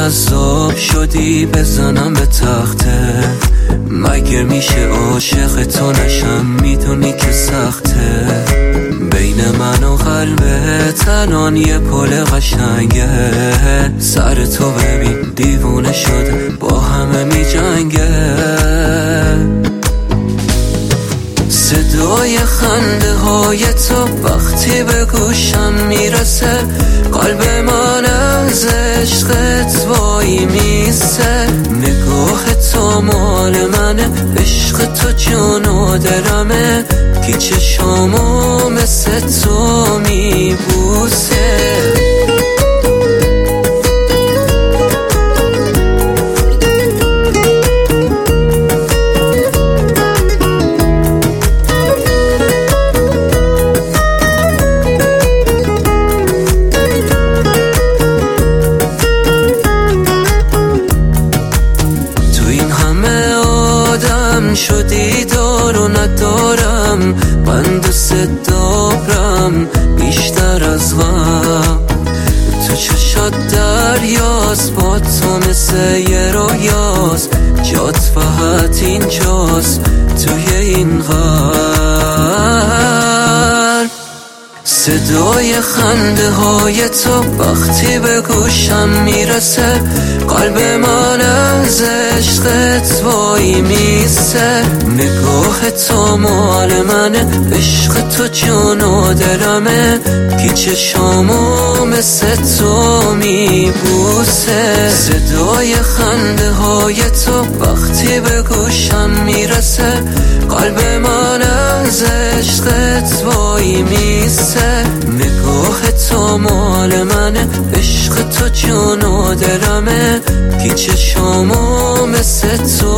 جذاب شدی بزنم به تخته، مگه میشه عاشق تو نشم؟ میدونی که سخته، بین من و قلبت الان یه پل قشنگه، سر تو ببین دیوونه شده با همه میجنگه. صدای خنده های تو وقتی به گوشم میرسه، قلب من از عشقت وای میسه. نگاه تو مال منه، عشق تو جون و دلمه، که چشامو مثل تو میبوسه. شدی دار و ندارم، من دوست دارم بیشتر از غم. تو چشات دریاست، با تو مثل یه رویاست، جات فقط اینجاست توی این قلب. صدای خنده های تو وقتی به گوشم میرسه، قلب من از عشقت وای میسه. نگاه تو مال منه، عشق تو جون و دلمه، که چشامو مثل تو میبوسه. صدای خنده های تو وقتی به گوشم میرسه، قلب من از عشقت وای میسه. نگاه تو مال منه، عشق تو جون و دلمه، که چشامو مثل تو